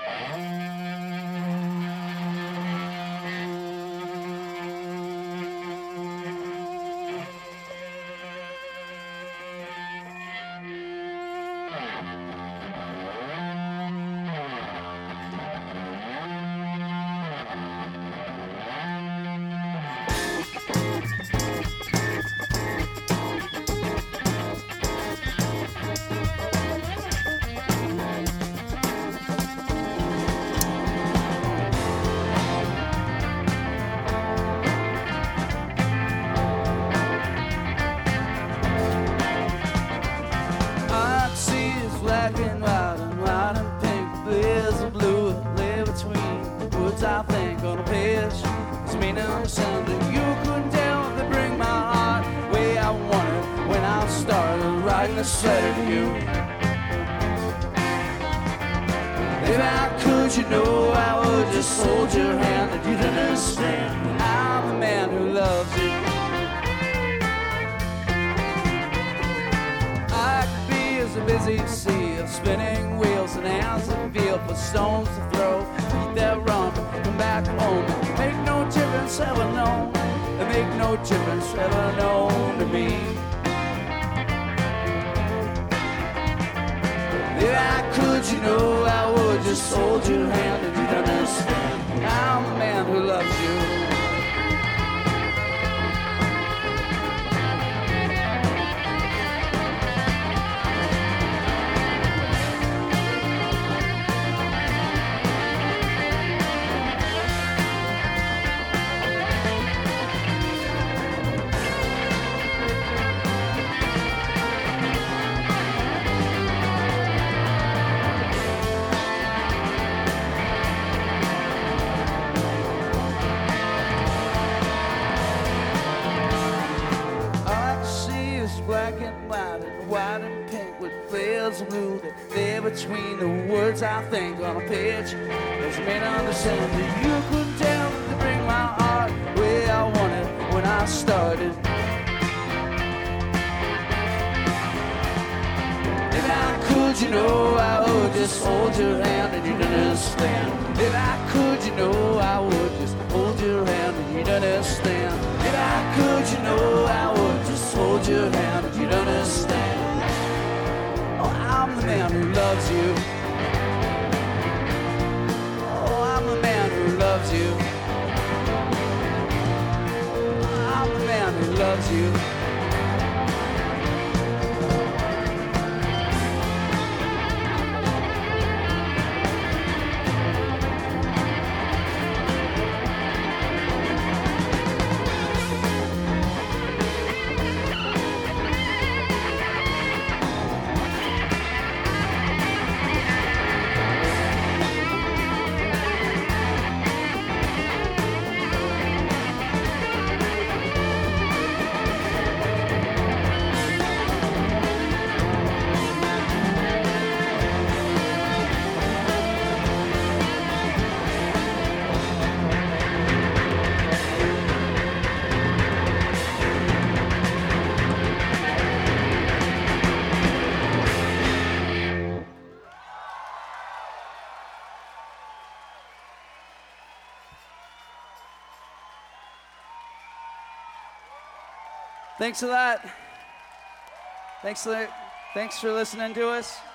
I think on a page. It's meaning something you couldn't tell. They bring my heart the way I want it. When I started writing this letter to you, if I could, you know, I would just hold your hand and you'd understand. I'm the man who loves you. I could be as a busy sea of spinning wheels and hands that feel for stones to throw. Eat that rum, come back home. Make no difference ever known. Make no difference ever known to me. If I could, you know, I would just hold your hand and you'd understand. I'm the man who loves you. Black and white and pink with flares of blue that flare between the words I think on a page. There's made understand that you couldn't tell to bring my heart the way I wanted when I started. If I could, you know, I would just hold your hand and you'd understand. If I could, you know, I would just hold your hand and you'd understand. If I could, you know, I would just hold your hand and you'd understand. Oh, I'm the man who loves you. Oh, I'm the man who loves you. I'm the man who loves you. Thanks a lot. Thanks for listening to us.